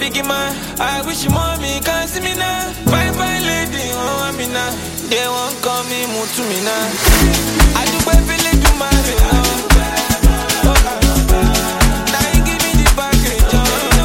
biggie man. I wish mommy can see me now. Bye bye lady, oh I'm in now. They won't call me Mutumina. I do my feeling to my now you give me the package.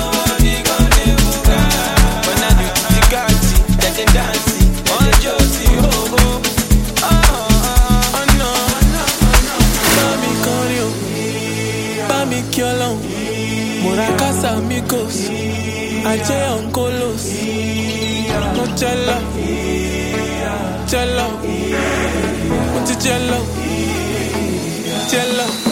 When I do the Gatti, that they dance. Oh Josie, oh oh. Oh no. Mami Corio, Mami Kiolon, Murakasa amigos, Ache Oncolos, no cello, cello, put the cello, cello.